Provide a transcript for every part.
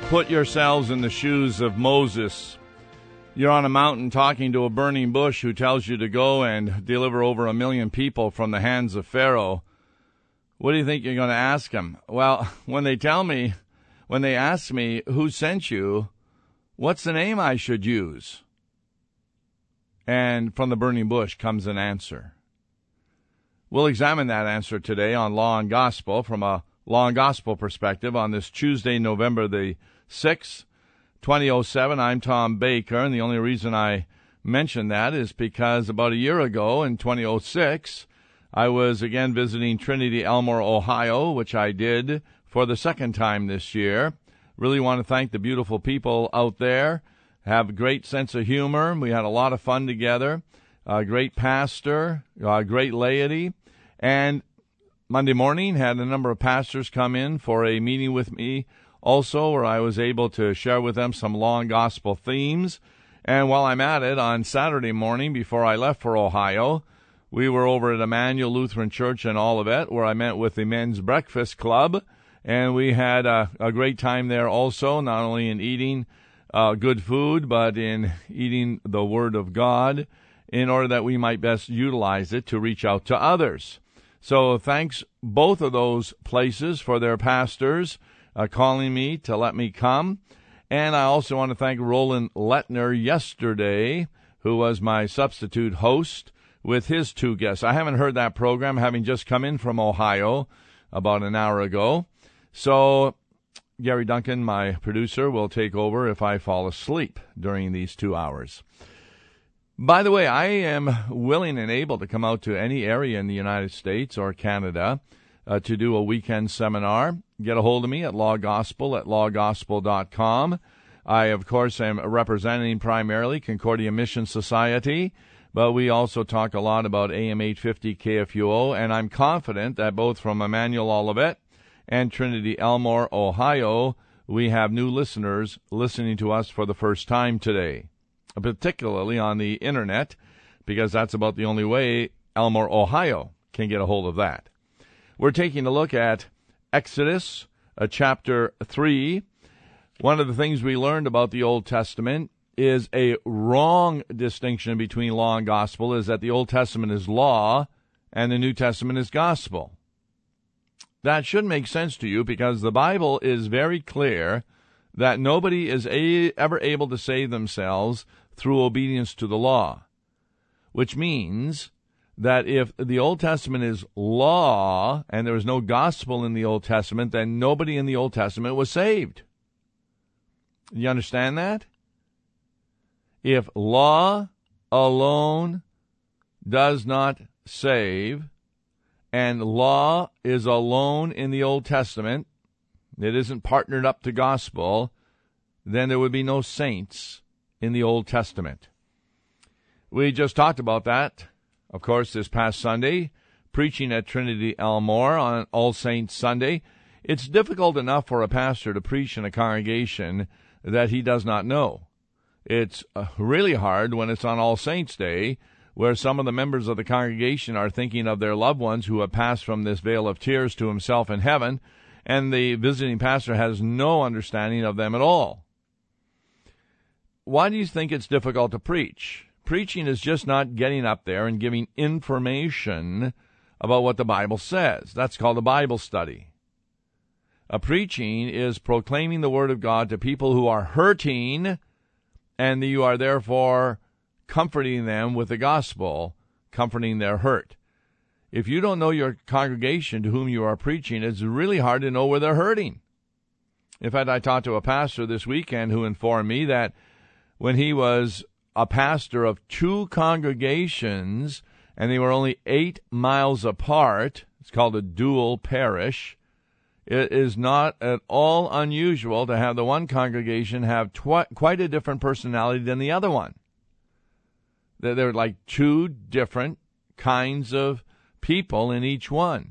Put yourselves in the shoes of Moses. You're on a mountain talking to a burning bush who tells you to go and deliver over 1 million people from the hands of Pharaoh. What do you think you're going to ask him? Well, when they ask me, who sent you, what's the name I should use? And from the burning bush comes an answer. We'll examine that answer today on Law and Gospel from a Law and Gospel perspective on this Tuesday, November the 6th, 2007. I'm Tom Baker, and the only reason I mention that is because about a year ago in 2006, I was again visiting Trinity Elmore, Ohio, which I did for the second time this year. Really want to thank the beautiful people out there. Have a great sense of humor. We had a lot of fun together. A great pastor, great laity, and Monday morning had a number of pastors come in for a meeting with me also, where I was able to share with them some law and gospel themes. And while I'm at it, on Saturday morning before I left for Ohio, we were over at Emmanuel Lutheran Church in Olivet, where I met with the Men's Breakfast Club, and we had a great time there also, not only in eating good food, but in eating the Word of God, in order that we might best utilize it to reach out to others. So thanks both of those places for their pastors calling me to let me come. And I also want to thank Roland Lettner yesterday, who was my substitute host, with his two guests. I haven't heard that program, having just come in from Ohio about an hour ago. So Gary Duncan, my producer, will take over if I fall asleep during these 2 hours. By the way, I am willing and able to come out to any area in the United States or Canada to do a weekend seminar. Get a hold of me at lawgospel@lawgospel.com. I, of course, am representing primarily Concordia Mission Society, but we also talk a lot about AM 850 KFUO, and I'm confident that both from Emmanuel Olivet and Trinity Elmore, Ohio, we have new listeners listening to us for the first time today, particularly on the Internet, because that's about the only way Elmore, Ohio can get a hold of that. We're taking a look at Exodus chapter 3. One of the things we learned about the Old Testament is a wrong distinction between law and gospel, is that the Old Testament is law and the New Testament is gospel. That should make sense to you, because the Bible is very clear that nobody is ever able to save themselves through obedience to the law, which means that if the Old Testament is law and there was no gospel in the Old Testament, then nobody in the Old Testament was saved. You understand that? If law alone does not save, and law is alone in the Old Testament, it isn't partnered up to gospel, then there would be no saints in the Old Testament. We just talked about that, of course, this past Sunday, preaching at Trinity Elmore on All Saints Sunday. It's difficult enough for a pastor to preach in a congregation that he does not know. It's really hard when it's on All Saints Day, where some of the members of the congregation are thinking of their loved ones who have passed from this vale of tears to himself in heaven, and the visiting pastor has no understanding of them at all. Why do you think it's difficult to preach? Preaching is just not getting up there and giving information about what the Bible says. That's called a Bible study. Preaching is proclaiming the Word of God to people who are hurting, and you are therefore comforting them with the gospel, comforting their hurt. If you don't know your congregation to whom you are preaching, it's really hard to know where they're hurting. In fact, I talked to a pastor this weekend who informed me that when he was a pastor of 2 congregations, and they were only 8 miles apart, it's called a dual parish, it is not at all unusual to have the one congregation have quite a different personality than the other one. They're like 2 different kinds of people in each one.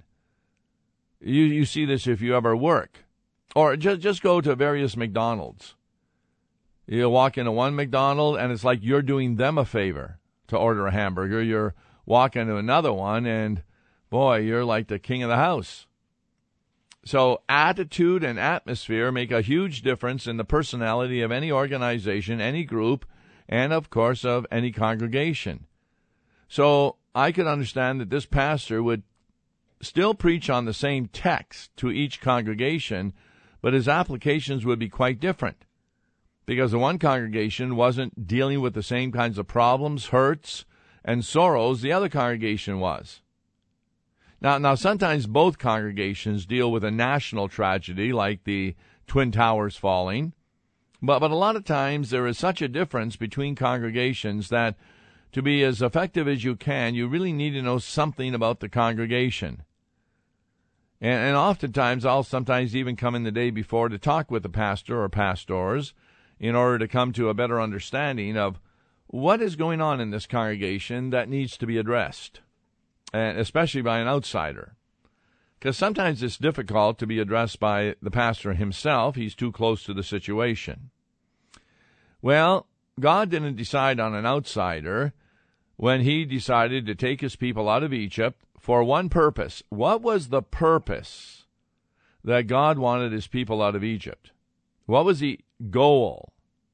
You see this if you ever work. Or just go to various McDonald's. You walk into one McDonald's, and it's like you're doing them a favor to order a hamburger. You're walking to another one, and boy, you're like the king of the house. So attitude and atmosphere make a huge difference in the personality of any organization, any group, and, of course, of any congregation. So I could understand that this pastor would still preach on the same text to each congregation, but his applications would be quite different, because the one congregation wasn't dealing with the same kinds of problems, hurts, and sorrows the other congregation was. Now, sometimes both congregations deal with a national tragedy like the Twin Towers falling, but a lot of times there is such a difference between congregations that to be as effective as you can, you really need to know something about the congregation. And oftentimes, I'll sometimes even come in the day before to talk with the pastor or pastors in order to come to a better understanding of what is going on in this congregation that needs to be addressed, and especially by an outsider. Because sometimes it's difficult to be addressed by the pastor himself. He's too close to the situation. Well, God didn't decide on an outsider when he decided to take his people out of Egypt for one purpose. What was the purpose that God wanted his people out of Egypt? What was the goal?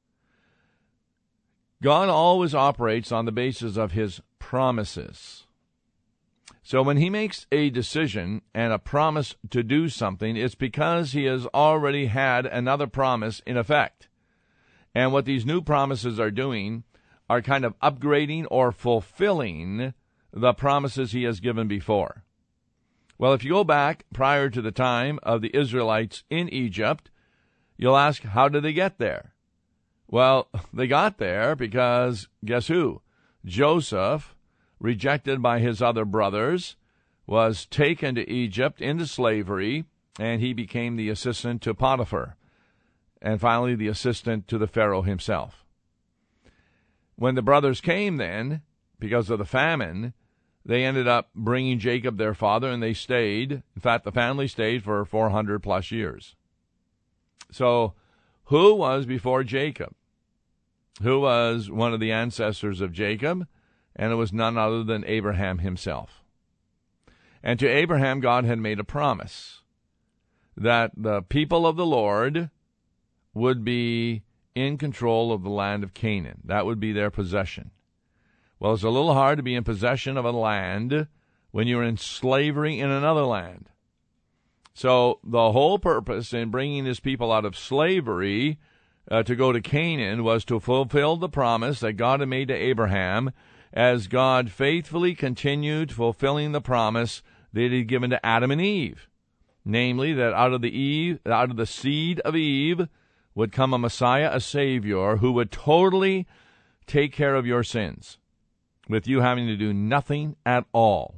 God always operates on the basis of his promises. So when he makes a decision and a promise to do something, it's because he has already had another promise in effect. And what these new promises are doing are kind of upgrading or fulfilling the promises he has given before. Well, if you go back prior to the time of the Israelites in Egypt, you'll ask, how did they get there? Well, they got there because, guess who? Joseph, rejected by his other brothers, was taken to Egypt into slavery, and he became the assistant to Potiphar, and finally the assistant to the Pharaoh himself. When the brothers came then, because of the famine, they ended up bringing Jacob, their father, and they stayed. In fact, the family stayed for 400 plus years. So, who was before Jacob? Who was one of the ancestors of Jacob? And it was none other than Abraham himself. And to Abraham, God had made a promise that the people of the Lord would be in control of the land of Canaan. That would be their possession. Well, it's a little hard to be in possession of a land when you're in slavery in another land. So the whole purpose in bringing his people out of slavery to go to Canaan was to fulfill the promise that God had made to Abraham, as God faithfully continued fulfilling the promise that he had given to Adam and Eve, namely that out of the seed of Eve would come a Messiah, a Savior, who would totally take care of your sins, with you having to do nothing at all.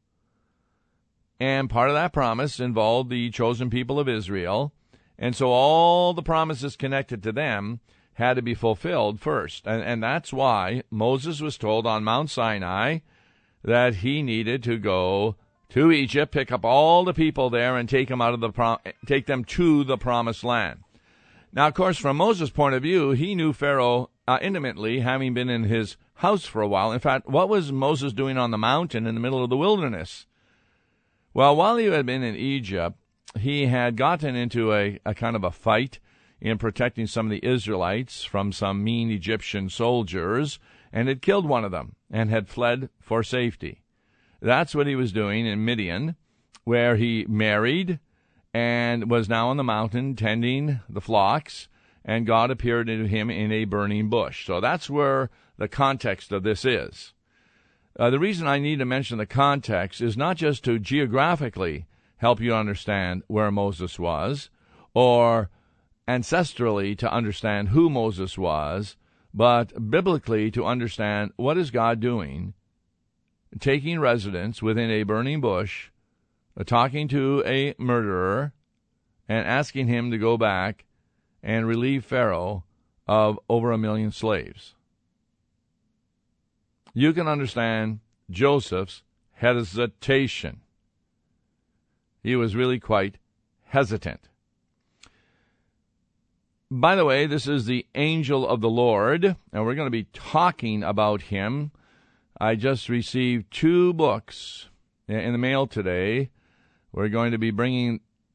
And part of that promise involved the chosen people of Israel, and so all the promises connected to them had to be fulfilled first. And that's why Moses was told on Mount Sinai that he needed to go to Egypt, pick up all the people there, and take them to the promised land. Now, of course, from Moses' point of view, he knew Pharaoh intimately, having been in his house for a while. In fact, what was Moses doing on the mountain in the middle of the wilderness? Well, while he had been in Egypt, he had gotten into a kind of a fight in protecting some of the Israelites from some mean Egyptian soldiers, and had killed one of them and had fled for safety. That's what he was doing in Midian, where he married and was now on the mountain tending the flocks, and God appeared to him in a burning bush. So that's where the context of this is. The reason I need to mention the context is not just to geographically help you understand where Moses was, or ancestrally to understand who Moses was, but biblically to understand what is God doing, taking residence within a burning bush, talking to a murderer, and asking him to go back and relieve Pharaoh of over 1 million slaves. You can understand Joseph's hesitation. He was really quite hesitant. By the way, this is the angel of the Lord, and we're going to be talking about him. I just received 2 books in the mail today. We're going to be bringing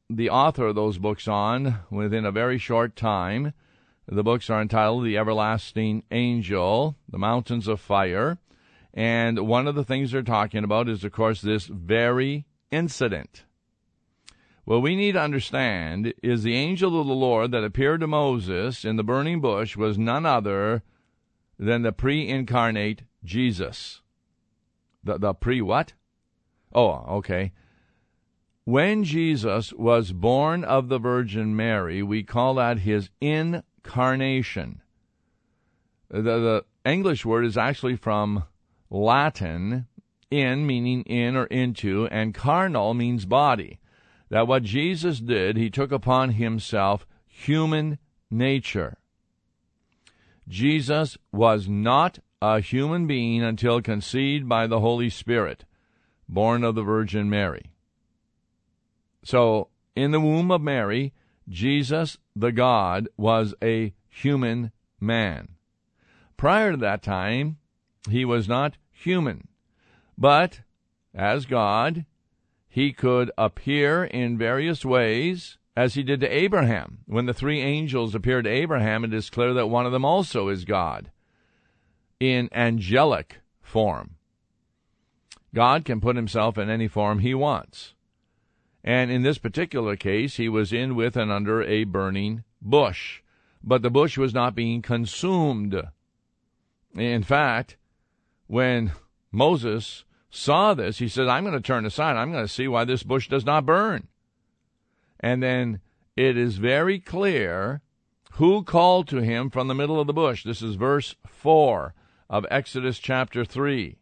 the author of those books on within a very short time. The books are entitled The Everlasting Angel, The Mountains of Fire, and one of the things they're talking about is, of course, this very incident. What we need to understand is the angel of the Lord that appeared to Moses in the burning bush was none other than the pre-incarnate Jesus. The pre-what? Oh, okay. When Jesus was born of the Virgin Mary, we call that his incarnation. The English word is actually from Latin, in meaning in or into, and carnal means body. That what Jesus did, he took upon himself human nature. Jesus was not a human being until conceived by the Holy Spirit, born of the Virgin Mary. So, in the womb of Mary, Jesus, the God, was a human man. Prior to that time, he was not human. But, as God, he could appear in various ways, as he did to Abraham. When the three angels appeared to Abraham, it is clear that one of them also is God, in angelic form. God can put himself in any form he wants. And in this particular case, he was in, with, and under a burning bush. But the bush was not being consumed. In fact, when Moses saw this, he said, I'm going to turn aside. I'm going to see why this bush does not burn. And then it is very clear who called to him from the middle of the bush. This is verse 4 of Exodus chapter 3.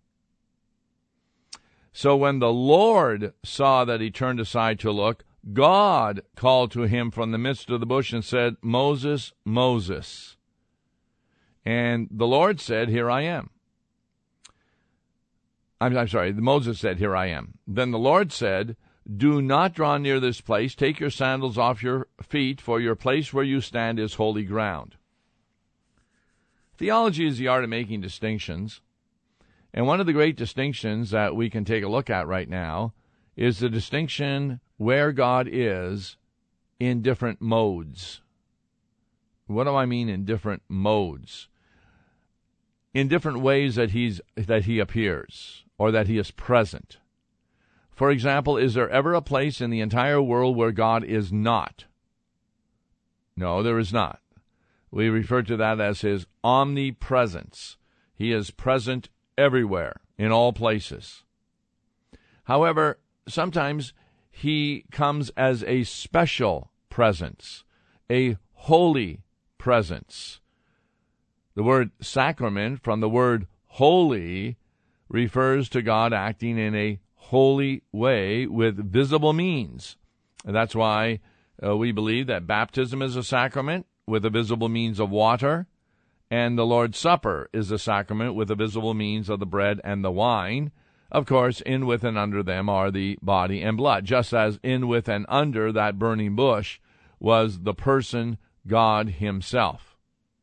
So when the Lord saw that he turned aside to look, God called to him from the midst of the bush and said, Moses, Moses. And the Lord said, Here I am. I'm sorry, Moses said, Here I am. Then the Lord said, Do not draw near this place. Take your sandals off your feet, for your place where you stand is holy ground. Theology is the art of making distinctions. And one of the great distinctions that we can take a look at right now is the distinction where God is in different modes. What do I mean in different modes? In different ways that he appears, or that he is present. For example, is there ever a place in the entire world where God is not? No, there is not. We refer to that as his omnipresence. He is present everywhere, in all places. However, sometimes he comes as a special presence, a holy presence. The word sacrament, from the word holy, refers to God acting in a holy way with visible means. And that's why we believe that baptism is a sacrament with a visible means of water, and the Lord's Supper is a sacrament with the visible means of the bread and the wine. Of course, in, with, and under them are the body and blood, just as in, with, and under that burning bush was the person God himself.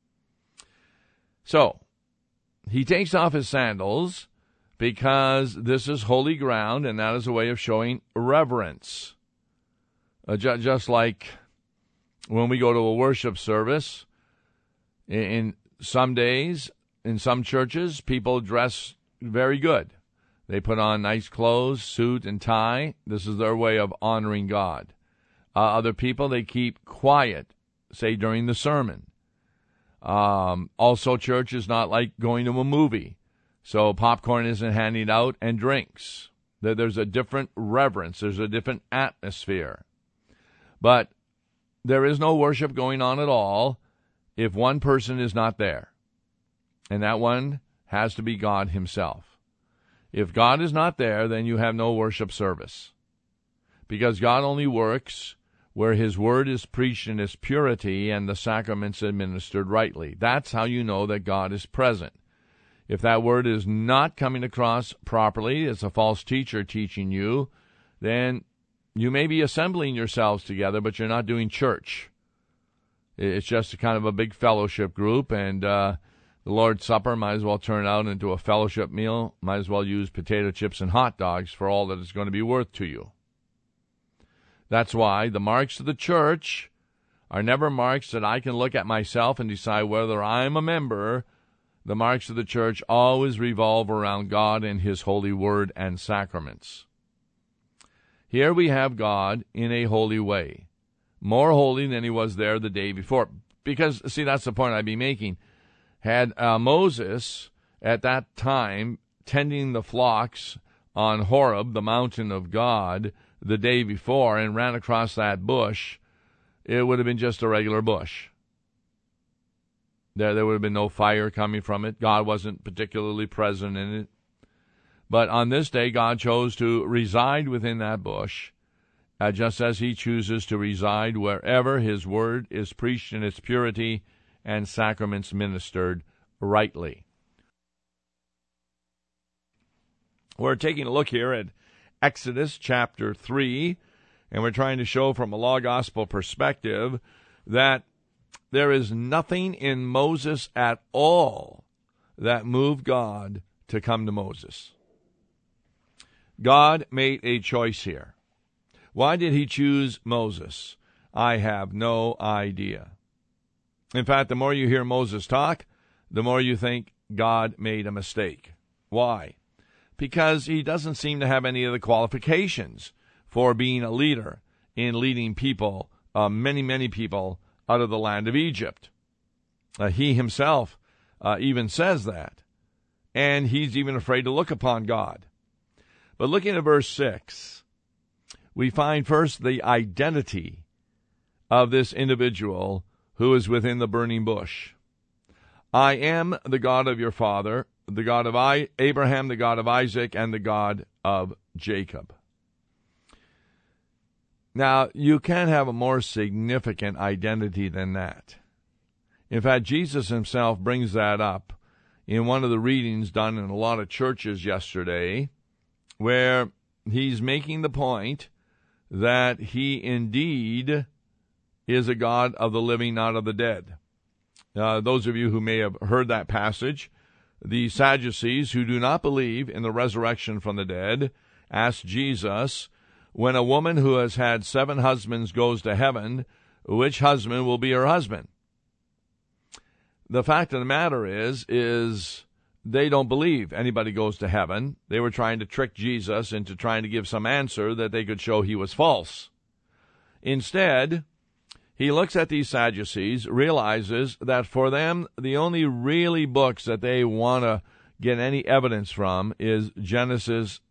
So, he takes off his sandals because this is holy ground, and that is a way of showing reverence. Just like when we go to a worship service, in some days, in some churches, people dress very good. They put on nice clothes, suit and tie. This is their way of honoring God. Other people, they keep quiet, say during the sermon. Also, church is not like going to a movie. So popcorn isn't handed out, and drinks. There's a different reverence. There's a different atmosphere. But there is no worship going on at all if one person is not there. And that one has to be God himself. If God is not there, then you have no worship service. Because God only works where his word is preached in its purity and the sacraments administered rightly. That's how you know that God is present. If that word is not coming across properly, it's a false teacher teaching you, then you may be assembling yourselves together, but you're not doing church. It's just a kind of a big fellowship group, and the Lord's Supper might as well turn out into a fellowship meal. Might as well use potato chips and hot dogs for all that it's going to be worth to you. That's why the marks of the church are never marks that I can look at myself and decide whether I'm a member. The marks of the church always revolve around God and His holy word and sacraments. Here we have God in a holy way, more holy than He was there the day before. Because, see, that's the point I'd be making. Had Moses at that time tending the flocks on Horeb, the mountain of God, the day before, and ran across that bush, it would have been just a regular bush. There would have been no fire coming from it. God wasn't particularly present in it. But on this day, God chose to reside within that bush, just as He chooses to reside wherever His word is preached in its purity and sacraments ministered rightly. We're taking a look here at Exodus chapter 3, and we're trying to show from a law gospel perspective that there is nothing in Moses at all that moved God to come to Moses. God made a choice here. Why did He choose Moses? I have no idea. In fact, the more you hear Moses talk, the more you think God made a mistake. Why? Because he doesn't seem to have any of the qualifications for being a leader in leading people, many people, out of the land of Egypt. He himself even says that. And he's even afraid to look upon God. But looking at verse 6, we find first the identity of this individual who is within the burning bush. I am the God of your father, the God of Abraham, the God of Isaac, and the God of Jacob. Now, you can't have a more significant identity than that. In fact, Jesus himself brings that up in one of the readings done in a lot of churches yesterday, where he's making the point that he indeed is a God of the living, not of the dead. Those of you who may have heard that passage, the Sadducees, who do not believe in the resurrection from the dead, asked Jesus, when a woman who has had 7 husbands goes to heaven, which husband will be her husband? The fact of the matter is they don't believe anybody goes to heaven. They were trying to trick Jesus into trying to give some answer that they could show he was false. Instead, he looks at these Sadducees, realizes that for them, the only really books that they want to get any evidence from is Genesis,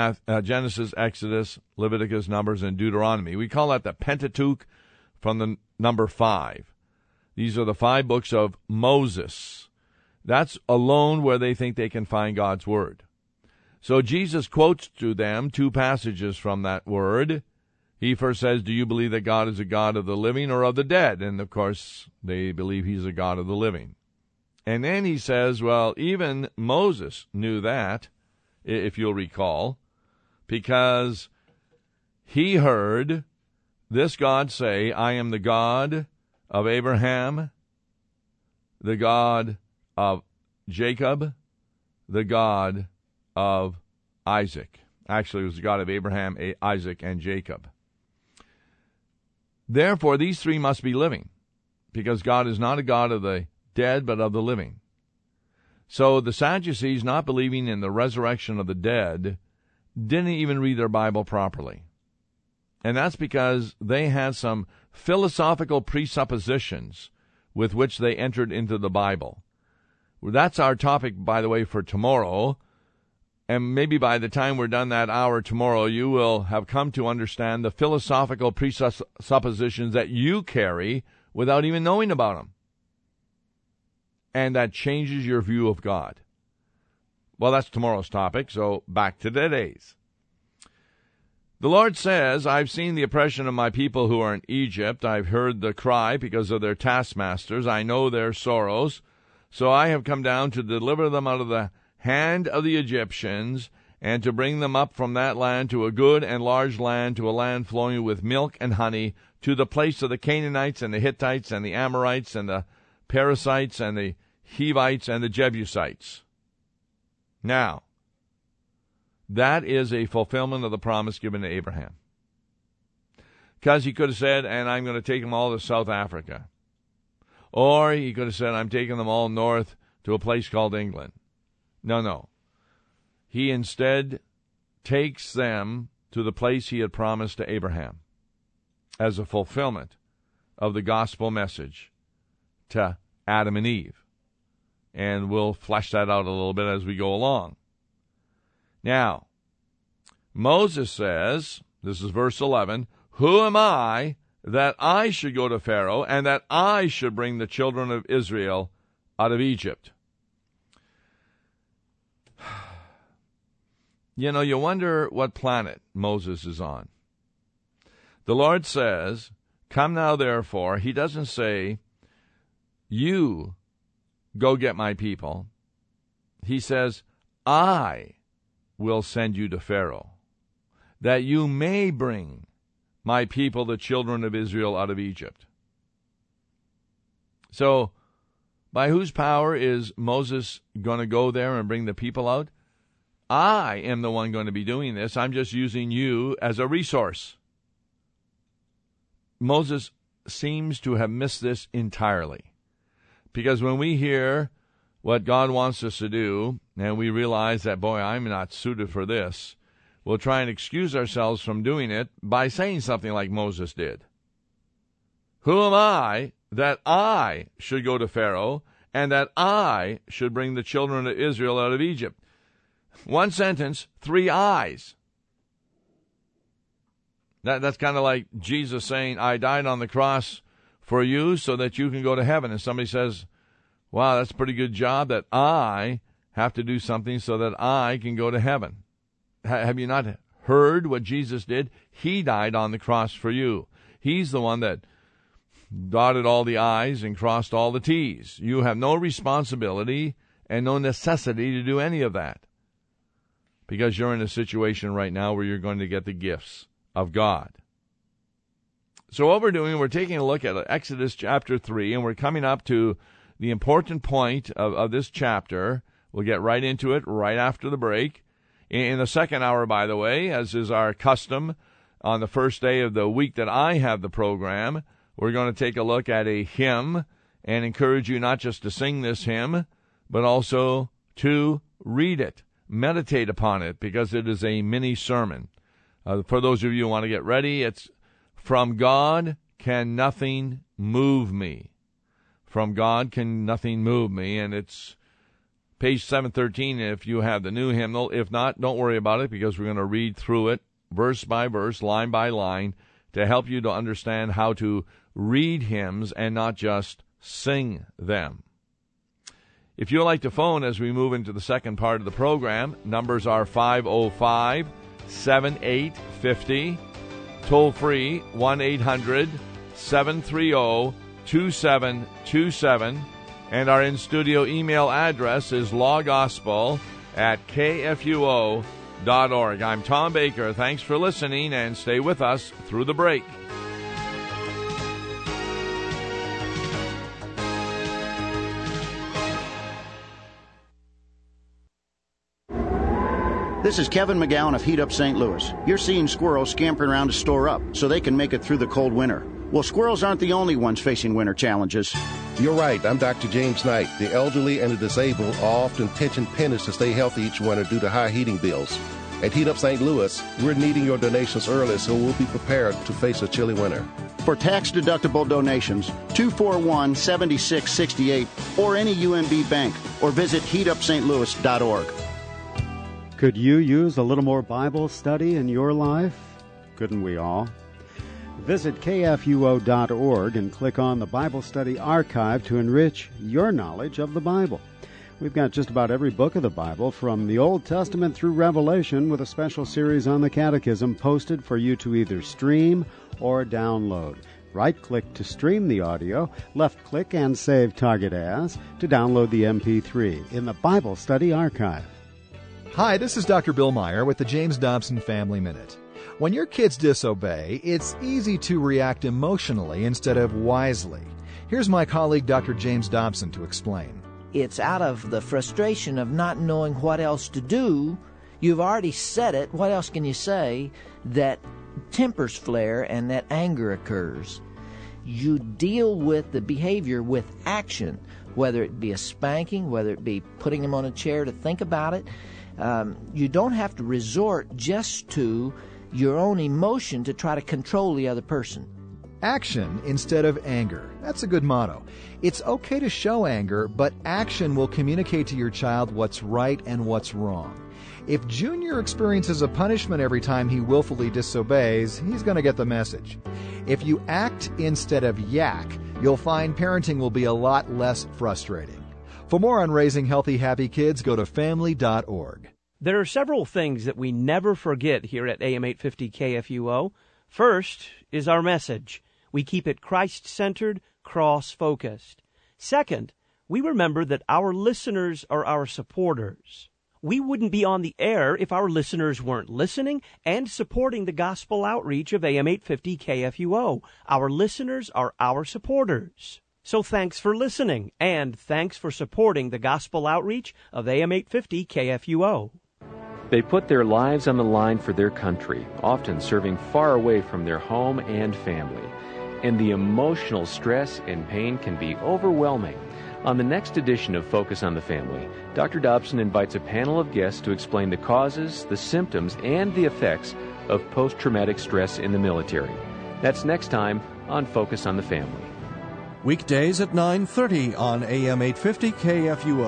Exodus, Leviticus, Numbers, and Deuteronomy. We call that the Pentateuch from the number 5. These are the 5 books of Moses. That's alone where they think they can find God's word. So Jesus quotes to them 2 passages from that word. He first says, do you believe that God is a God of the living or of the dead? And, of course, they believe he's a God of the living. And then he says, well, even Moses knew that, if you'll recall, because he heard this God say, I am the God of Abraham, the God of Jacob, the God of Isaac. Actually, it was the God of Abraham, Isaac, and Jacob. Therefore, these 3 must be living, because God is not a God of the dead, but of the living. So the Sadducees, not believing in the resurrection of the dead, didn't even read their Bible properly. And that's because they had some philosophical presuppositions with which they entered into the Bible. That's our topic, by the way, for tomorrow. And maybe by the time we're done that hour tomorrow, you will have come to understand the philosophical presuppositions that you carry without even knowing about them. And that changes your view of God. Well, that's tomorrow's topic, so back to today's. The Lord says, I've seen the oppression of my people who are in Egypt. I've heard the cry because of their taskmasters. I know their sorrows. So I have come down to deliver them out of the hand of the Egyptians, and to bring them up from that land to a good and large land, to a land flowing with milk and honey, to the place of the Canaanites and the Hittites and the Amorites and the Perizzites and the Hivites and the Jebusites. Now, that is a fulfillment of the promise given to Abraham. Because he could have said, and I'm going to take them all to South Africa. Or he could have said, I'm taking them all north to a place called England. No. He instead takes them to the place he had promised to Abraham as a fulfillment of the gospel message to Adam and Eve. And we'll flesh that out a little bit as we go along. Now, Moses says, this is verse 11, who am I that I should go to Pharaoh and that I should bring the children of Israel out of Egypt? You know, you wonder what planet Moses is on. The Lord says, come now therefore. He doesn't say, you go get my people. He says, I will send you to Pharaoh, that you may bring my people, the children of Israel, out of Egypt. So, by whose power is Moses going to go there and bring the people out? I am the one going to be doing this. I'm just using you as a resource. Moses seems to have missed this entirely. Because when we hear what God wants us to do, and we realize that, boy, I'm not suited for this, we'll try and excuse ourselves from doing it by saying something like Moses did. Who am I that I should go to Pharaoh and that I should bring the children of Israel out of Egypt? One sentence, 3 I's. That's kind of like Jesus saying, I died on the cross for you so that you can go to heaven. And somebody says, wow, that's a pretty good job that I have to do something so that I can go to heaven. Have you not heard what Jesus did? He died on the cross for you. He's the one that dotted all the I's and crossed all the T's. You have no responsibility and no necessity to do any of that, because you're in a situation right now where you're going to get the gifts of God. So what we're doing, we're taking a look at Exodus chapter 3, and we're coming up to the important point of this chapter. We'll get right into it right after the break. In the second hour, by the way, as is our custom on the first day of the week that I have the program, we're going to take a look at a hymn and encourage you not just to sing this hymn, but also to read it, meditate upon it, because it is a mini sermon. For those of you who want to get ready, it's From God Can Nothing Move Me. From God Can Nothing Move Me, and it's page 713 if you have the new hymnal. If not, don't worry about it, because we're going to read through it verse by verse, line by line, to help you to understand how to read hymns and not just sing them. If you'd like to phone as we move into the second part of the program, numbers are 505-7850, toll-free 1-800-730-2727, and our in-studio email address is lawgospel@kfuo.org. I'm Tom Baker. Thanks for listening, and stay with us through the break. This is Kevin McGowan of Heat Up St. Louis. You're seeing squirrels scampering around to store up so they can make it through the cold winter. Well, squirrels aren't the only ones facing winter challenges. You're right. I'm Dr. James Knight. The elderly and the disabled are often pinching pennies to stay healthy each winter due to high heating bills. At Heat Up St. Louis, we're needing your donations early so we'll be prepared to face a chilly winter. For tax-deductible donations, 241-7668 or any UMB bank, or visit heatupstlouis.org. Could you use a little more Bible study in your life? Couldn't we all? Visit kfuo.org and click on the Bible Study Archive to enrich your knowledge of the Bible. We've got just about every book of the Bible, from the Old Testament through Revelation, with a special series on the Catechism posted for you to either stream or download. Right-click to stream the audio, left-click and save Target As to download the MP3 in the Bible Study Archive. Hi, this is Dr. Bill Meyer with the James Dobson Family Minute. When your kids disobey, it's easy to react emotionally instead of wisely. Here's my colleague, Dr. James Dobson, to explain. It's out of the frustration of not knowing what else to do. You've already said it. What else can you say that tempers flare and that anger occurs? You deal with the behavior with action, whether it be a spanking, whether it be putting them on a chair to think about it. You don't have to resort just to your own emotion to try to control the other person. Action instead of anger. That's a good motto. It's okay to show anger, but action will communicate to your child what's right and what's wrong. If Junior experiences a punishment every time he willfully disobeys, he's going to get the message. If you act instead of yak, you'll find parenting will be a lot less frustrating. For more on raising healthy, happy kids, go to family.org. There are several things that we never forget here at AM 850 KFUO. First is our message. We keep it Christ-centered, cross-focused. Second, we remember that our listeners are our supporters. We wouldn't be on the air if our listeners weren't listening and supporting the gospel outreach of AM 850 KFUO. Our listeners are our supporters. So thanks for listening, and thanks for supporting the gospel outreach of AM 850 KFUO. They put their lives on the line for their country, often serving far away from their home and family. And the emotional stress and pain can be overwhelming. On the next edition of Focus on the Family, Dr. Dobson invites a panel of guests to explain the causes, the symptoms, and the effects of post-traumatic stress in the military. That's next time on Focus on the Family. Weekdays at 9:30 on AM 850 KFUO.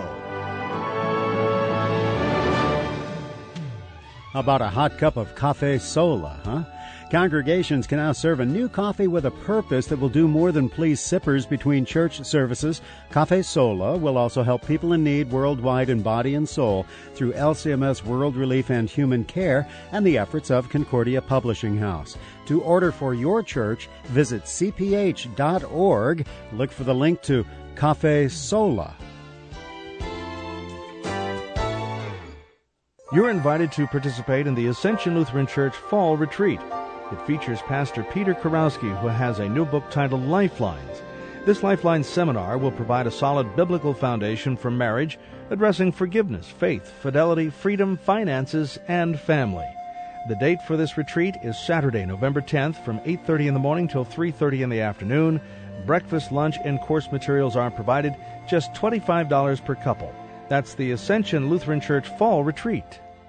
How about a hot cup of Café Sola, huh? Congregations can now serve a new coffee with a purpose that will do more than please sippers between church services. Café Sola will also help people in need worldwide in body and soul through LCMS World Relief and Human Care and the efforts of Concordia Publishing House. To order for your church, visit cph.org. Look for the link to Café Sola. You're invited to participate in the Ascension Lutheran Church Fall Retreat. It features Pastor Peter Kurowski, who has a new book titled Lifelines. This Lifelines seminar will provide a solid biblical foundation for marriage, addressing forgiveness, faith, fidelity, freedom, finances, and family. The date for this retreat is Saturday, November 10th from 8:30 in the morning till 3:30 in the afternoon. Breakfast, lunch, and course materials are provided, just $25 per couple. That's the Ascension Lutheran Church Fall Retreat.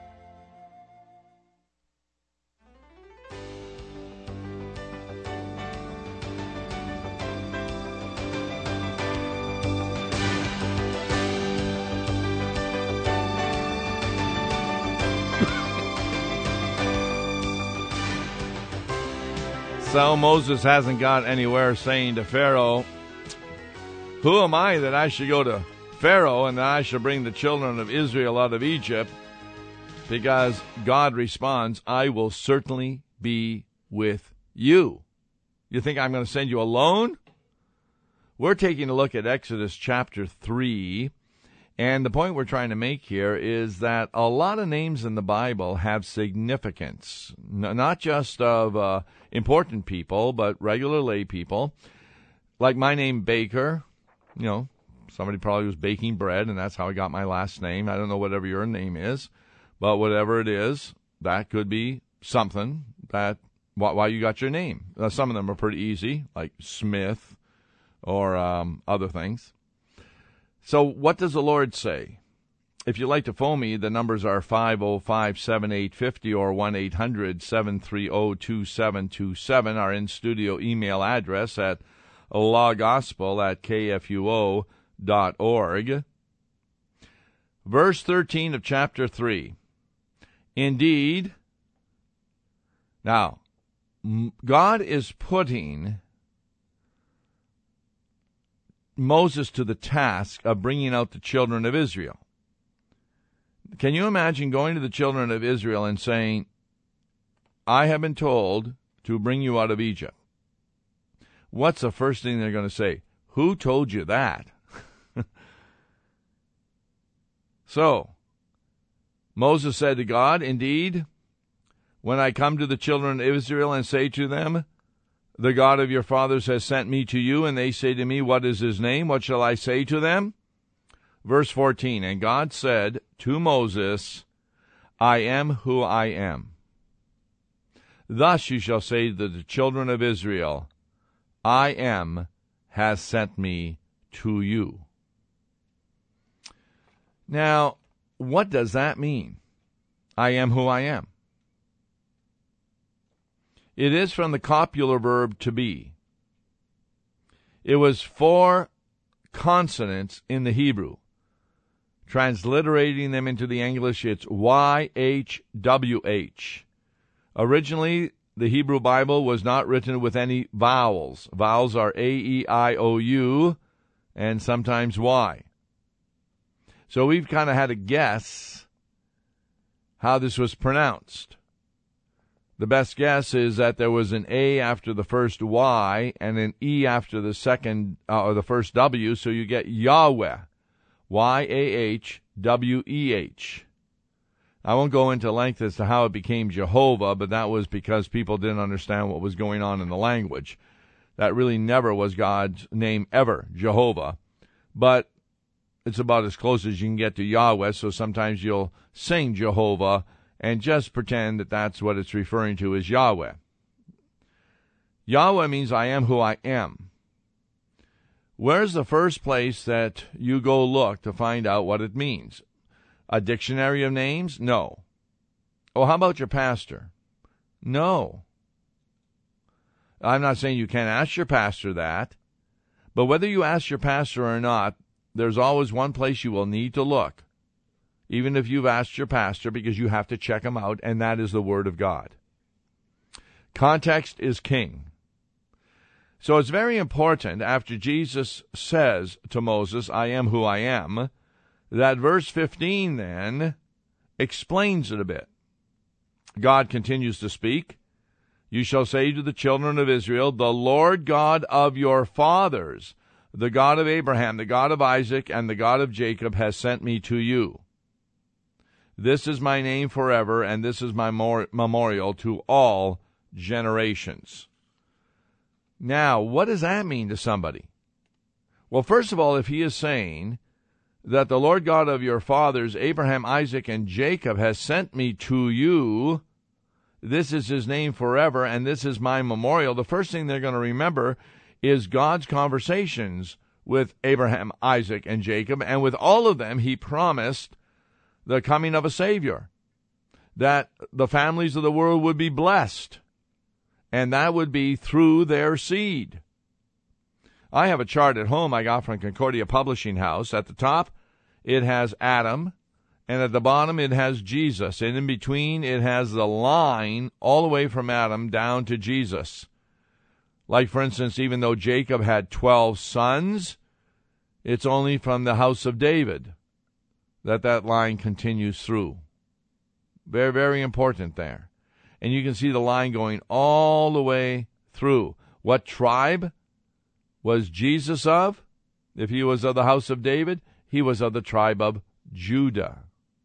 So Moses hasn't got anywhere saying to Pharaoh, "Who am I that I should go to Pharaoh and that I should bring the children of Israel out of Egypt?" Because God responds, "I will certainly be with you." You think I'm going to send you alone? We're taking a look at Exodus chapter 3. And the point we're trying to make here is that a lot of names in the Bible have significance, not just of important people, but regular lay people. Like my name, Baker. You know, somebody probably was baking bread, and that's how I got my last name. I don't know whatever your name is, but whatever it is, that could be something that why you got your name. Some of them are pretty easy, like Smith or other things. So what does the Lord say? If you'd like to phone me, the numbers are 505-7850 or 1-800-730-2727. Our in-studio email address at lawgospel@kfuo.org. Verse 13 of chapter 3. Indeed, now, God is putting Moses to the task of bringing out the children of Israel. Can you imagine going to the children of Israel and saying, "I have been told to bring you out of Egypt"? What's the first thing they're going to say? "Who told you that?" So, Moses said to God, "Indeed, when I come to the children of Israel and say to them, 'The God of your fathers has sent me to you,' and they say to me, 'What is his name?' what shall I say to them?" Verse 14, and God said to Moses, I am who I am. Thus you shall say to the children of Israel, I am has sent me to you. Now, what does that mean? I am who I am. It is from the copular verb to be. It was 4 consonants in the Hebrew. Transliterating them into the English, it's YHWH. Originally, the Hebrew Bible was not written with any vowels. Vowels are A, E, I, O, U, and sometimes Y. So we've kind of had to guess how this was pronounced. The best guess is that there was an A after the first Y and an E after the second or the first W, so you get Yahweh, Y-A-H-W-E-H. I won't go into length as to how it became Jehovah, but that was because people didn't understand what was going on in the language. That really never was God's name ever, Jehovah. But it's about as close as you can get to Yahweh, so sometimes you'll sing Jehovah and just pretend that that's what it's referring to as Yahweh. Yahweh means I am who I am. Where's the first place that you go look to find out what it means? A dictionary of names? No. Oh, how about your pastor? No. I'm not saying you can't ask your pastor that, but whether you ask your pastor or not, there's always one place you will need to look, even if you've asked your pastor, because you have to check him out, and that is the Word of God. Context is king. So it's very important, after Jesus says to Moses, I am who I am, that verse 15 then explains it a bit. God continues to speak. You shall say to the children of Israel, the Lord God of your fathers, the God of Abraham, the God of Isaac, and the God of Jacob has sent me to you. This is my name forever, and this is my memorial to all generations. Now, what does that mean to somebody? Well, first of all, if he is saying that the Lord God of your fathers, Abraham, Isaac, and Jacob, has sent me to you, this is his name forever, and this is my memorial, the first thing they're going to remember is God's conversations with Abraham, Isaac, and Jacob, and with all of them he promised the coming of a Savior, that the families of the world would be blessed, and that would be through their seed. I have a chart at home I got from Concordia Publishing House. At the top, it has Adam, and at the bottom, it has Jesus, and in between, it has the line all the way from Adam down to Jesus. Like, for instance, even though Jacob had 12 sons, it's only from the house of David that line continues through. Very, very important there. And you can see the line going all the way through. What tribe was Jesus of? If he was of the house of David, he was of the tribe of Judah.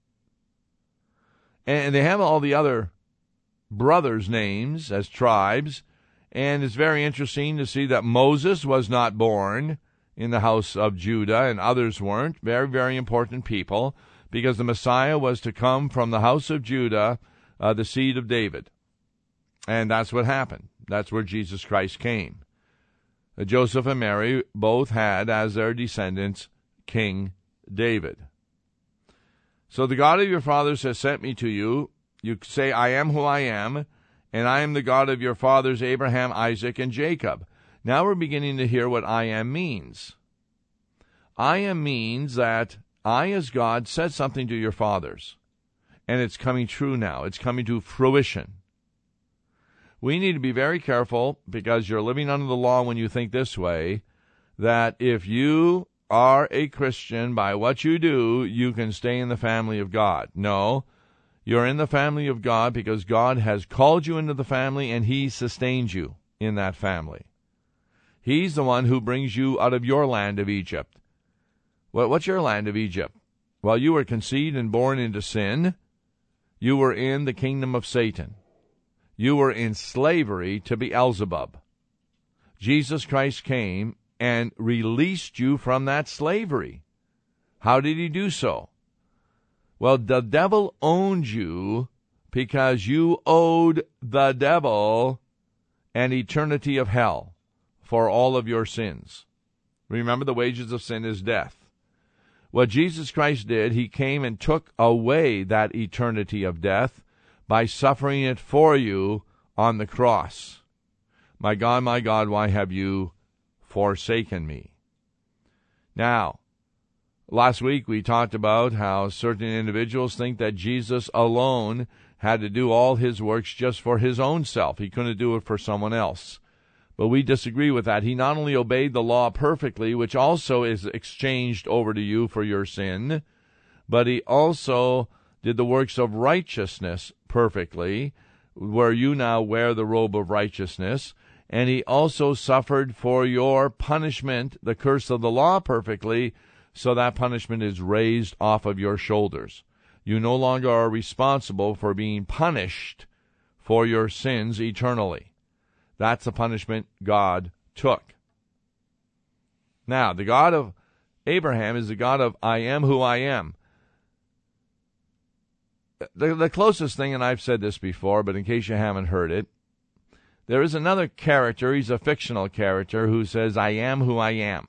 And they have all the other brothers' names as tribes. And it's very interesting to see that Moses was not born in the house of Judah, and others weren't. Very, very important people, because the Messiah was to come from the house of Judah, the seed of David. And that's what happened. That's where Jesus Christ came. Joseph and Mary both had as their descendants King David. So the God of your fathers has sent me to you. You say, I am who I am, and I am the God of your fathers Abraham, Isaac, and Jacob. Now we're beginning to hear what I am means. I am means that I, as God, said something to your fathers, and it's coming true now. It's coming to fruition. We need to be very careful, because you're living under the law when you think this way, that if you are a Christian by what you do, you can stay in the family of God. No, you're in the family of God because God has called you into the family, and he sustains you in that family. He's the one who brings you out of your land of Egypt. Well, what's your land of Egypt? Well, you were conceived and born into sin. You were in the kingdom of Satan. You were in slavery to Beelzebub. Jesus Christ came and released you from that slavery. How did he do so? Well, the devil owned you because you owed the devil an eternity of hell for all of your sins. Remember, the wages of sin is death. What Jesus Christ did, he came and took away that eternity of death by suffering it for you on the cross. My God, why have you forsaken me? Now, last week we talked about how certain individuals think that Jesus alone had to do all his works just for his own self. He couldn't do it for someone else. But we disagree with that. He not only obeyed the law perfectly, which also is exchanged over to you for your sin, but he also did the works of righteousness perfectly, where you now wear the robe of righteousness, and he also suffered for your punishment, the curse of the law, perfectly, so that punishment is raised off of your shoulders. You no longer are responsible for being punished for your sins eternally. That's the punishment God took. Now, the God of Abraham is the God of I am who I am. The closest thing, and I've said this before, but in case you haven't heard it, there is another character, he's a fictional character, who says, I am who I am.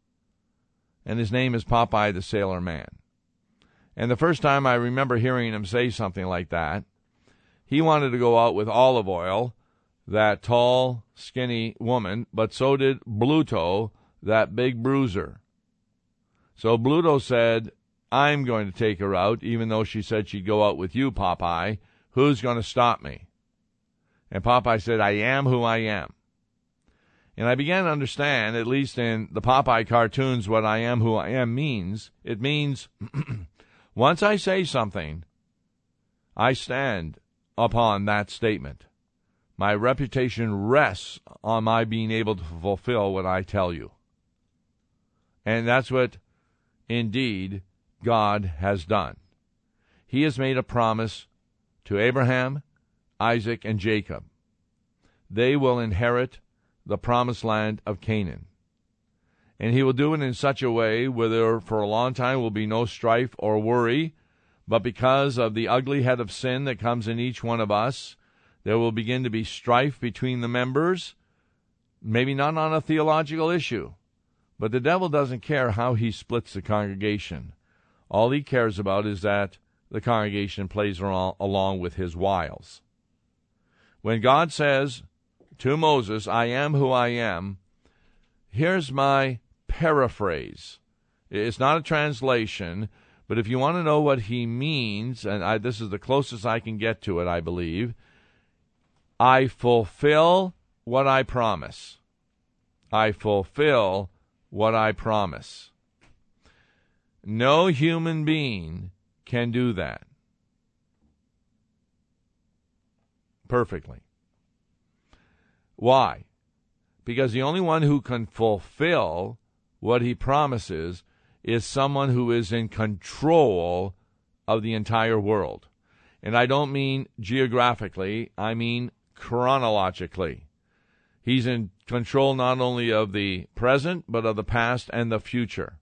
And his name is Popeye the Sailor Man. And the first time I remember hearing him say something like that, he wanted to go out with Olive Oyl, that tall, skinny woman, but so did Bluto, that big bruiser. So Bluto said, I'm going to take her out, even though she said she'd go out with you, Popeye. Who's going to stop me? And Popeye said, I am who I am. And I began to understand, at least in the Popeye cartoons, what I am who I am means. It means, once I say something, I stand upon that statement. My reputation rests on my being able to fulfill what I tell you. And that's what, indeed, God has done. He has made a promise to Abraham, Isaac, and Jacob. They will inherit the promised land of Canaan. And he will do it in such a way where there for a long time will be no strife or worry, but because of the ugly head of sin that comes in each one of us, there will begin to be strife between the members, maybe not on a theological issue, but the devil doesn't care how he splits the congregation. All he cares about is that the congregation plays along with his wiles. When God says to Moses, I am who I am, here's my paraphrase. It's not a translation, but if you want to know what he means, and this is the closest I can get to it, I believe, I fulfill what I promise. I fulfill what I promise. No human being can do that perfectly. Why? Because the only one who can fulfill what he promises is someone who is in control of the entire world. And I don't mean geographically, I mean chronologically. He's in control not only of the present, but of the past and the future.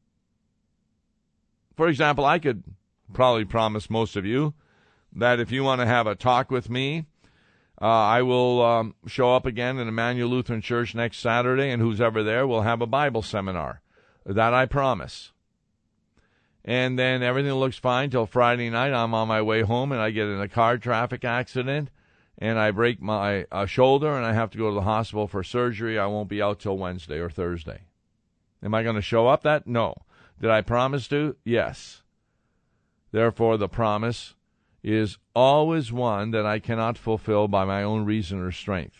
For example, I could probably promise most of you that if you want to have a talk with me, I will show up again in Emmanuel Lutheran Church next Saturday, and who's ever there will have a Bible seminar. That I promise. And then everything looks fine till Friday night. I'm on my way home, and I get in a car traffic accident, and I break my shoulder, and I have to go to the hospital for surgery. I won't be out till Wednesday or Thursday. Am I going to show up that? No. Did I promise to? Yes. Therefore, the promise is always one that I cannot fulfill by my own reason or strength.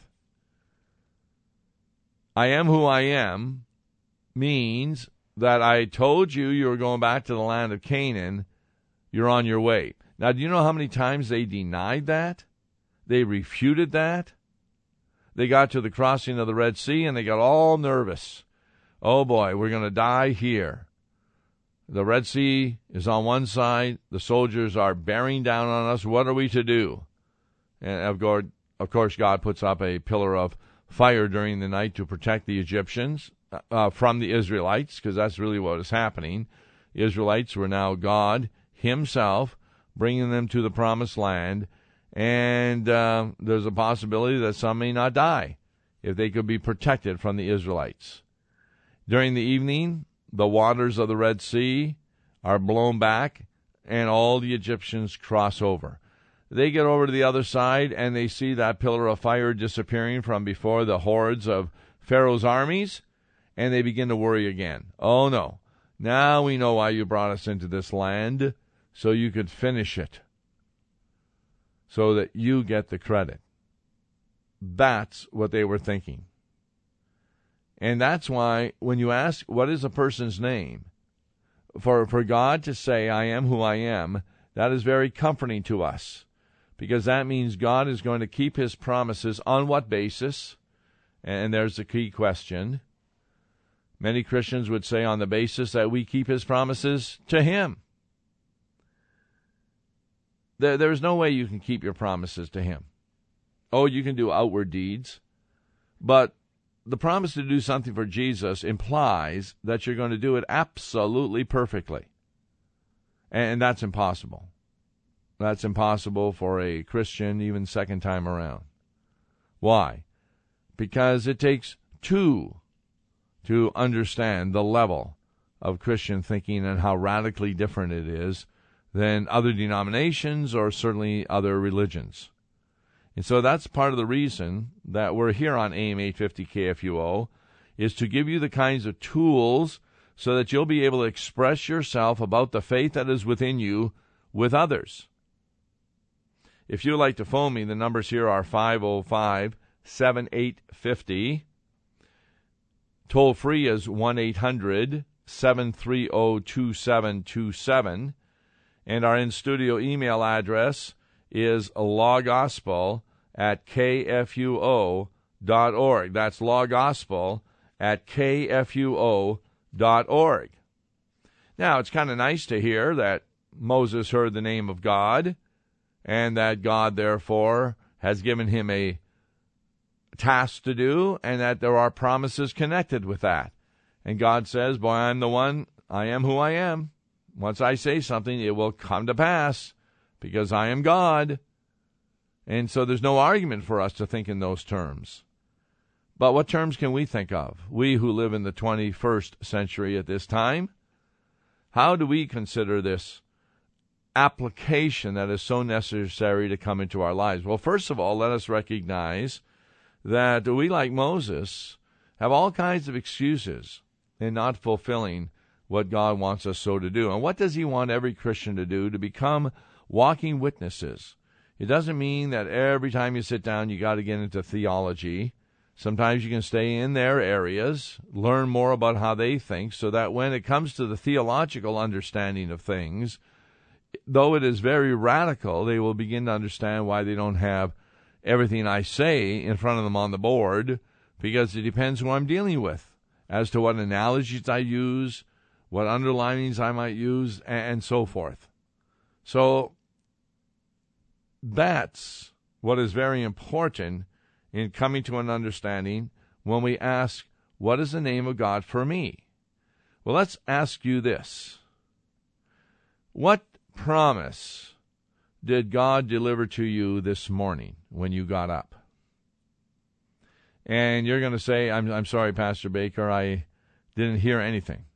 I am who I am means that I told you you were going back to the land of Canaan. You're on your way. Now, do you know how many times they denied that? They refuted that. They got to the crossing of the Red Sea, and they got all nervous. Oh, boy, we're going to die here. The Red Sea is on one side. The soldiers are bearing down on us. What are we to do? And, of course, God puts up a pillar of fire during the night to protect the Egyptians from the Israelites, because that's really what is happening. The Israelites were now God himself bringing them to the promised land, and there's a possibility that some may not die if they could be protected from the Israelites. During the evening, the waters of the Red Sea are blown back, and all the Egyptians cross over. They get over to the other side, and they see that pillar of fire disappearing from before the hordes of Pharaoh's armies, and they begin to worry again. Oh, no. Now we know why you brought us into this land, so you could finish it, so that you get the credit. That's what they were thinking. And that's why when you ask, what is a person's name? For God to say, I am who I am, that is very comforting to us, because that means God is going to keep his promises. On what basis? And there's the key question. Many Christians would say on the basis that we keep his promises to him. There's no way you can keep your promises to him. Oh, you can do outward deeds, but the promise to do something for Jesus implies that you're going to do it absolutely perfectly. And that's impossible. That's impossible for a Christian even second time around. Why? Because it takes two to understand the level of Christian thinking and how radically different it is than other denominations or certainly other religions. And so that's part of the reason that we're here on AM 850 KFUO, is to give you the kinds of tools so that you'll be able to express yourself about the faith that is within you with others. If you'd like to phone me, the numbers here are 505-7850. Toll free is 1-800-730-2727. And our in-studio email address is lawgospel@kfuo.org. That's lawgospel@kfuo.org. Now, it's kind of nice to hear that Moses heard the name of God, and that God, therefore, has given him a task to do, and that there are promises connected with that. And God says, boy, I'm the one, I am who I am. Once I say something, it will come to pass, because I am God. And so there's no argument for us to think in those terms. But what terms can we think of, we who live in the 21st century at this time? How do we consider this application that is so necessary to come into our lives? Well, first of all, let us recognize that we, like Moses, have all kinds of excuses in not fulfilling what God wants us so to do. And what does he want every Christian to do? To become walking witnesses. It doesn't mean that every time you sit down you got to get into theology. Sometimes you can stay in their areas, learn more about how they think, so that when it comes to the theological understanding of things, though it is very radical, they will begin to understand why they don't have everything I say in front of them on the board, because it depends who I'm dealing with as to what analogies I use, what underlinings I might use, and so forth. So that's what is very important in coming to an understanding when we ask, what is the name of God for me? Well, let's ask you this. What promise did God deliver to you this morning when you got up? And you're going to say, I'm sorry, Pastor Baker, I didn't hear anything.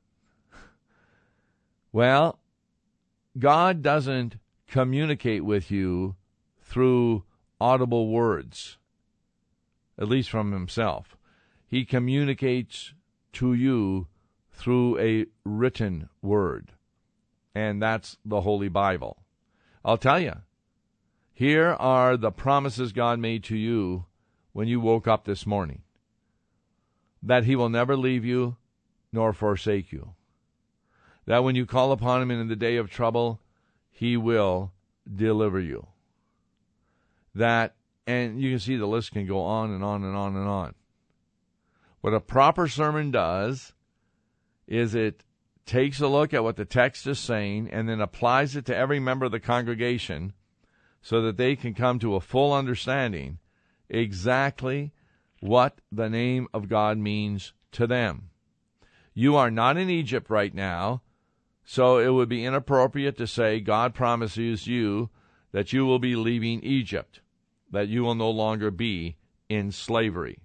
Well, God doesn't communicate with you through audible words, at least from himself. He communicates to you through a written word, and that's the Holy Bible. I'll tell you, here are the promises God made to you when you woke up this morning. That he will never leave you nor forsake you. That when you call upon him in the day of trouble, he will deliver you. That, and you can see the list can go on and on and on and on. What a proper sermon does is it takes a look at what the text is saying and then applies it to every member of the congregation so that they can come to a full understanding exactly what the name of God means to them. You are not in Egypt right now, So it would be inappropriate to say God promises you that you will be leaving Egypt, that you will no longer be in slavery.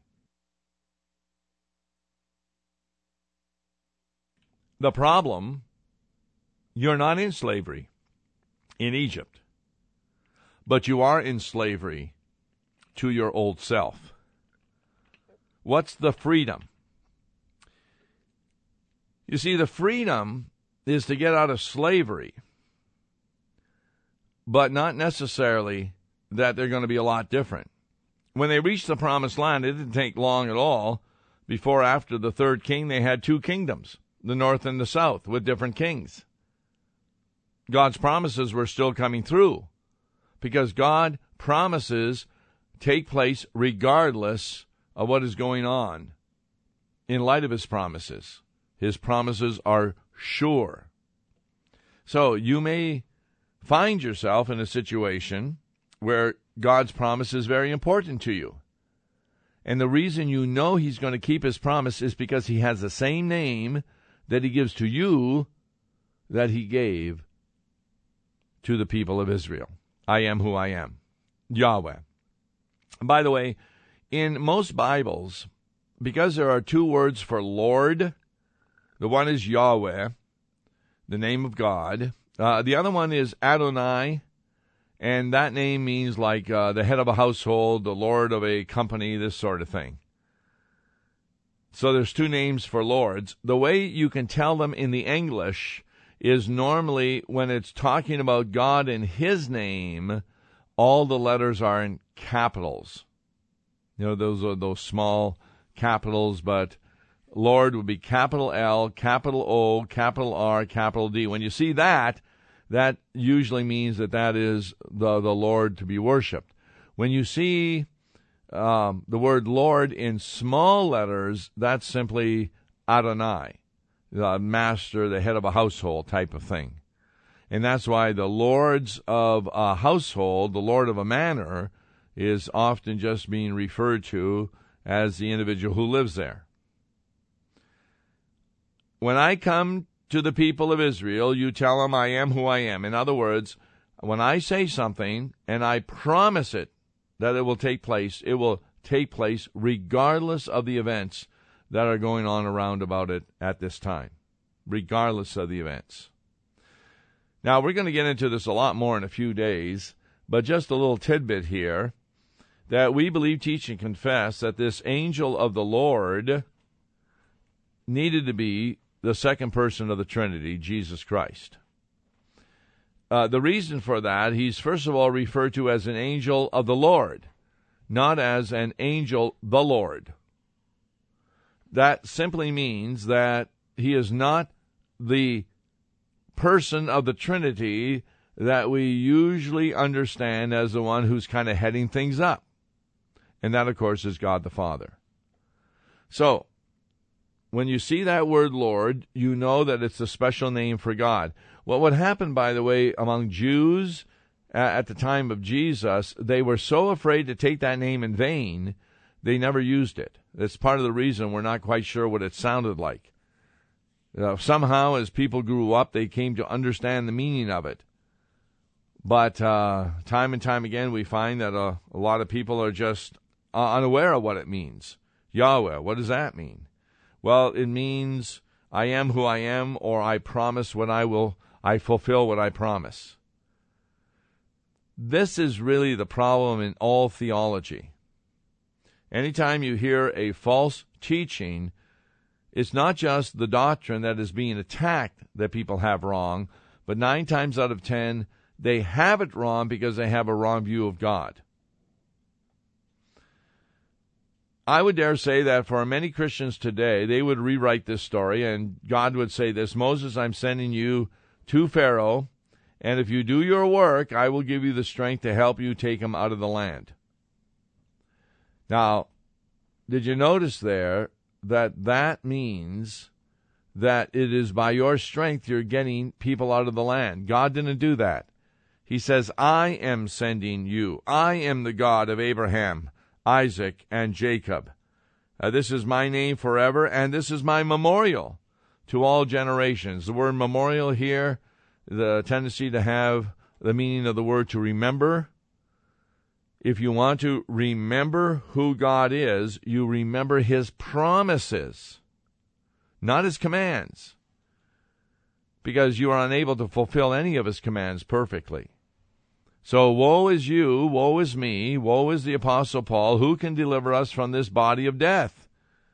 The problem, you're not in slavery in Egypt, but you are in slavery to your old self. What's the freedom? You see, the freedom is to get out of slavery, but not necessarily that they're going to be a lot different. When they reached the promised land, it didn't take long at all before, after the third king, they had two kingdoms, the north and the south, with different kings. God's promises were still coming through, because God promises take place regardless of what is going on in light of his promises. His promises are sure. So you may find yourself in a situation where God's promise is very important to you. And the reason you know he's going to keep his promise is because he has the same name that he gives to you that he gave to the people of Israel. I am who I am, Yahweh. By the way, in most Bibles, because there are two words for Lord, the one is Yahweh, the name of God. The other one is Adonai, and that name means like the head of a household, the lord of a company, this sort of thing. So there's two names for lords. The way you can tell them in the English is normally when it's talking about God and his name, all the letters are in capitals. You know, those are those small capitals, but Lord would be capital L, capital O, capital R, capital D. When you see that, that usually means that is the Lord to be worshipped. When you see the word Lord in small letters, that's simply Adonai, the master, the head of a household type of thing. And that's why the lords of a household, the lord of a manor, is often just being referred to as the individual who lives there. When I come to the people of Israel, you tell them I am who I am. In other words, when I say something and I promise it that it will take place regardless of the events that are going on around about it at this time, regardless of the events. Now, we're going to get into this a lot more in a few days, but just a little tidbit here, that we believe, teach, and confess that this angel of the Lord needed to be the second person of the Trinity, Jesus Christ. The reason for that, he's first of all referred to as an angel of the Lord, not as an angel the Lord. That simply means that he is not the person of the Trinity that we usually understand as the one who's kind of heading things up. And that, of course, is God the Father. So, when you see that word Lord, you know that it's a special name for God. What would happen, by the way, among Jews at the time of Jesus, they were so afraid to take that name in vain, they never used it. That's part of the reason we're not quite sure what it sounded like. Somehow, as people grew up, they came to understand the meaning of it. But time and time again, we find that a lot of people are just unaware of what it means. Yahweh, what does that mean? Well, it means I am who I am, or I promise what I fulfill what I promise. This is really the problem in all theology. Anytime you hear a false teaching, it's not just the doctrine that is being attacked that people have wrong, but 9 times out of 10, they have it wrong because they have a wrong view of God. I would dare say that for many Christians today, they would rewrite this story, and God would say this: Moses, I'm sending you to Pharaoh, and if you do your work, I will give you the strength to help you take him out of the land. Now, did you notice there that means that it is by your strength you're getting people out of the land? God didn't do that. He says, I am sending you. I am the God of Abraham, Isaac, and Jacob. This is my name forever, and this is my memorial to all generations. The word memorial here, the tendency to have the meaning of the word to remember. If you want to remember who God is, you remember his promises, not his commands, because you are unable to fulfill any of his commands perfectly. So woe is you, woe is me, woe is the Apostle Paul, who can deliver us from this body of death?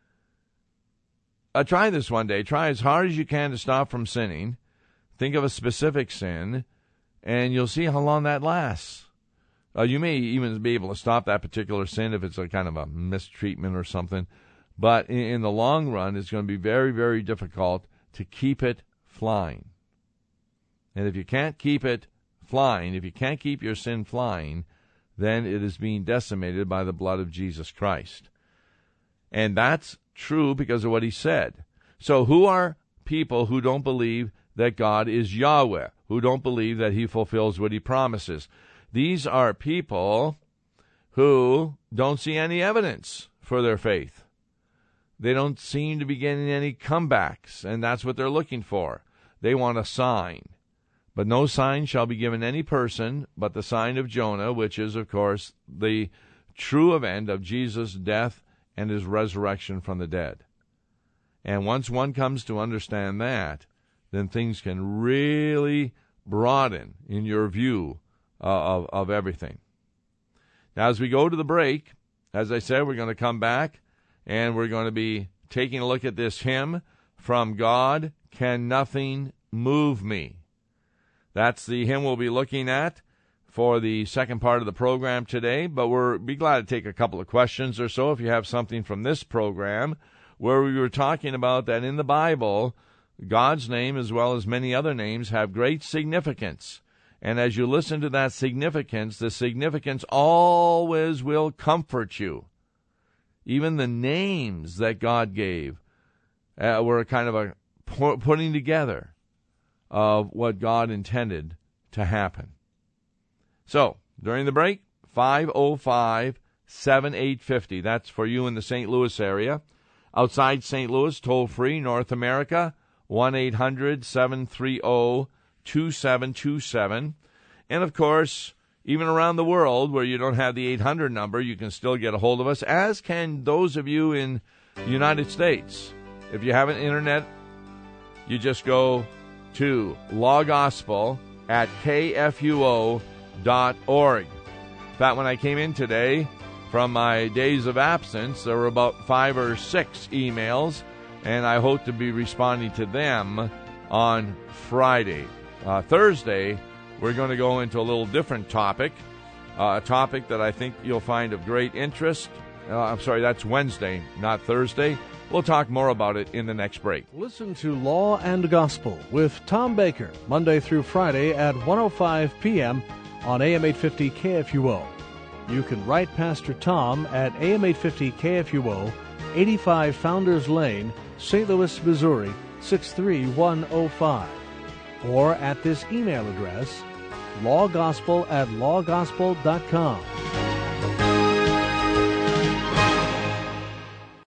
Try this one day. Try as hard as you can to stop from sinning. Think of a specific sin, and you'll see how long that lasts. You may even be able to stop that particular sin if it's a kind of a mistreatment or something. But in the long run, it's going to be very, very difficult to keep it flying. And if you can't keep it flying, if you can't keep your sin flying, then it is being decimated by the blood of Jesus Christ. And that's true because of what he said. So who are people who don't believe that God is Yahweh, who don't believe that he fulfills what he promises? These are people who don't see any evidence for their faith. They don't seem to be getting any comebacks, and that's what they're looking for. They want a sign. But no sign shall be given any person but the sign of Jonah, which is, of course, the true event of Jesus' death and his resurrection from the dead. And once one comes to understand that, then things can really broaden in your view of everything. Now, as we go to the break, as I said, we're going to come back and we're going to be taking a look at this hymn, From God Can Nothing Move Me. That's the hymn we'll be looking at for the second part of the program today, but we'll be glad to take a couple of questions or so if you have something from this program where we were talking about that in the Bible, God's name as well as many other names have great significance. And as you listen to that significance, the significance always will comfort you. Even the names that God gave were kind of a putting together of what God intended to happen. So, during the break, 505-7850. That's for you in the St. Louis area. Outside St. Louis, toll-free, North America, 1-800-730-2727. And, of course, even around the world where you don't have the 800 number, you can still get a hold of us, as can those of you in the United States. If you have an internet, you just go to lawgospel@kfuo.org. In fact, when I came in today from my days of absence, there were about 5 or 6 emails, and I hope to be responding to them on Friday. Thursday, we're going to go into a little different topic, a topic that I think you'll find of great interest. That's Wednesday, not Thursday. We'll talk more about it in the next break. Listen to Law and Gospel with Tom Baker, Monday through Friday at 1:05 p.m. on AM 850 KFUO. You can write Pastor Tom at AM 850 KFUO, 85 Founders Lane, St. Louis, Missouri, 63105. Or at this email address, lawgospel@lawgospel.com.